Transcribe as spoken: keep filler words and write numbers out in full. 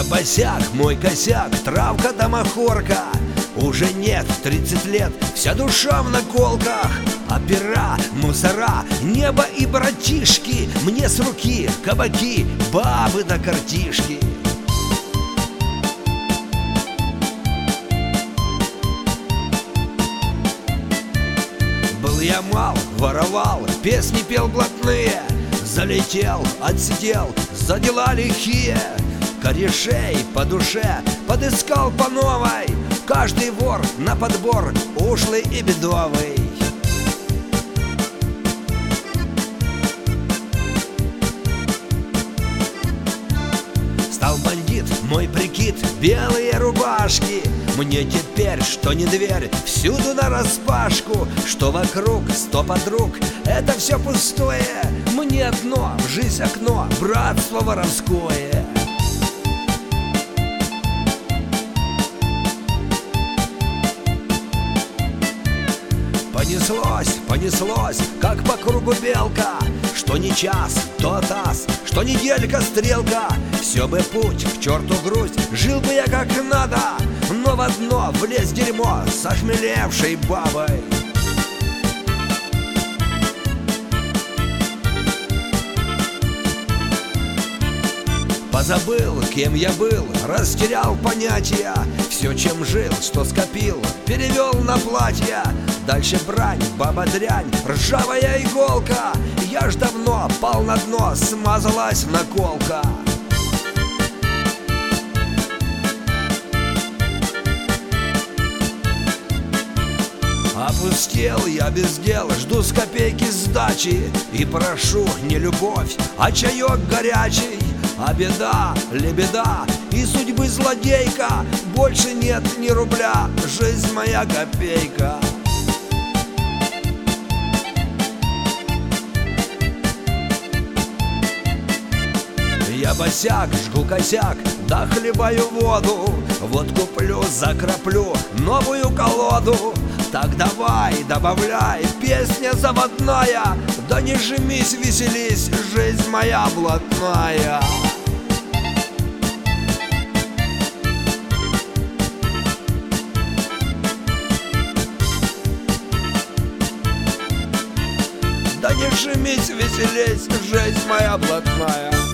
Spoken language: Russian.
босяк, мой косяк, травка да махорка. Уже нет тридцать лет, вся душа в наколках. Опера, мусора, небо и братишки, мне с руки кабаки, бабы да картишки. Был я мал, воровал, песни пел блатные. Залетел, отсидел, за дела лихие. Корешей по душе подыскал по новой. Каждый вор на подбор, ушлый и бедовый. Стал бандит, мой прикид, белые рубашки. Мне теперь, что не дверь, всюду нараспашку. Что вокруг, сто подруг, это все пустое. Мне одно, в жизнь окно, братство воровское. Понеслось, понеслось, как по кругу белка. Что не час, то таз, что неделька стрелка. Все бы путь, к черту грусть, жил бы я как надо. Но в одно влез дерьмо с охмелевшей бабой. Позабыл, кем я был, растерял понятия. Все, чем жил, что скопил, перевел на платья. Дальше брань, баба дрянь, ржавая иголка. Я ж давно пал на дно, смазалась наколка. Опустел я без дела, жду с копейки сдачи. И прошу не любовь, а чаек горячий. А беда, лебеда и судьбы злодейка. Больше нет ни рубля, жизнь моя копейка. Я босяк, жгу косяк, да хлебаю воду. Вот куплю, закраплю новую колоду. Так давай, добавляй, песня заводная. Да не жмись, веселись, жизнь моя блатная. Да не жмись, веселись, жизнь моя блатная.